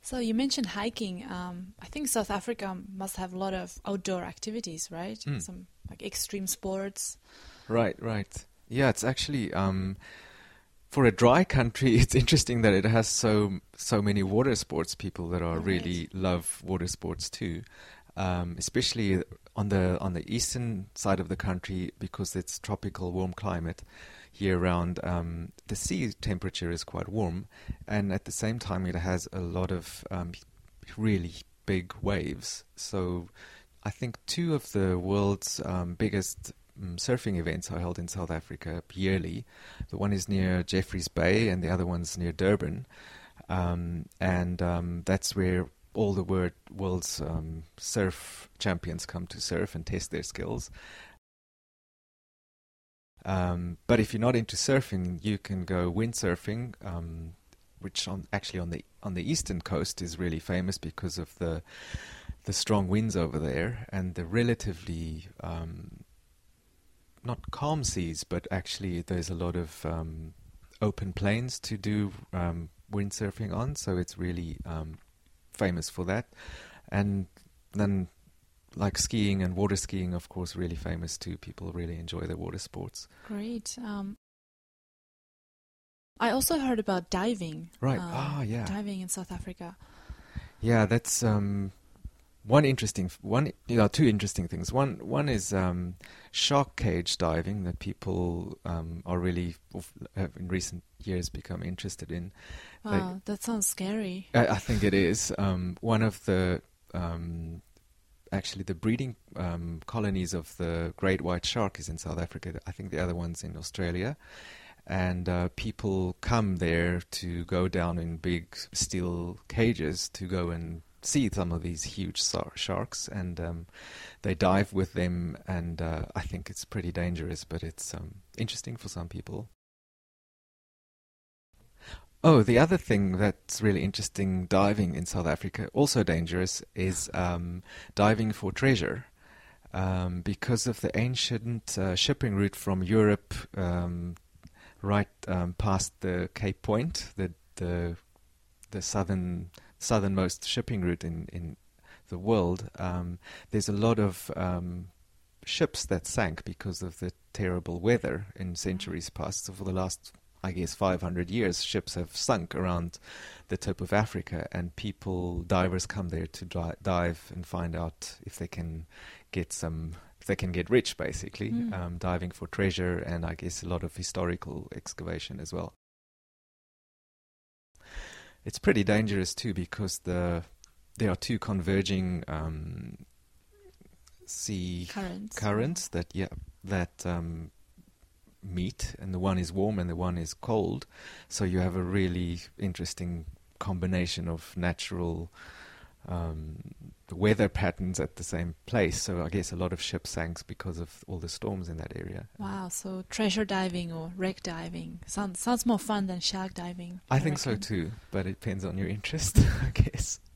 So you mentioned hiking. I think South Africa must have a lot of outdoor activities, right? Some like extreme sports. Right, right. Yeah, it's actually for a dry country, it's interesting that it has so many water sports. People that are really love water sports too, especially on the eastern side of the country because it's tropical, warm climate year round. The sea temperature is quite warm, and at the same time, it has a lot of really big waves. So, I think two of the world's biggest surfing events are held in South Africa yearly. The one is near Jeffreys Bay and the other one's near Durban. That's where all the world's surf champions come to surf and test their skills. But if you're not into surfing, you can go windsurfing, which on the eastern coast is really famous because of the strong winds over there and the relatively not calm seas, but actually there's a lot of open plains to do windsurfing on, so it's really famous for that. And then like skiing and water skiing, of course, really famous too. People really enjoy the water sports. Great. I also heard about diving. Right. Yeah. Diving in South Africa. Yeah, that's two interesting things. One is shark cage diving that people are really have in recent years become interested in. Wow, that sounds scary. I think it is. One of the actually the breeding colonies of the great white shark is in South Africa. I think the other one's in Australia. And people come there to go down in big steel cages to go and see some of these huge sharks, and they dive with them, and I think it's pretty dangerous, but it's interesting for some people. Oh, the other thing that's really interesting diving in South Africa, also dangerous, is diving for treasure. Because of the ancient shipping route from Europe right past the Cape Point, the southernmost shipping route in the world, there's a lot of ships that sank because of the terrible weather in centuries past. So for the last, I guess, 500 years, ships have sunk around the tip of Africa, and divers come there to dive and find out if they can get rich, basically, diving for treasure, and I guess a lot of historical excavation as well. It's pretty dangerous too because there are two converging sea currents that meet, and the one is warm and the one is cold. So you have a really interesting combination of natural weather patterns at the same place. So I guess a lot of ships sank because of all the storms in that area. Wow, so treasure diving or wreck diving sounds more fun than shark diving. I think so too, but it depends on your interest, I guess.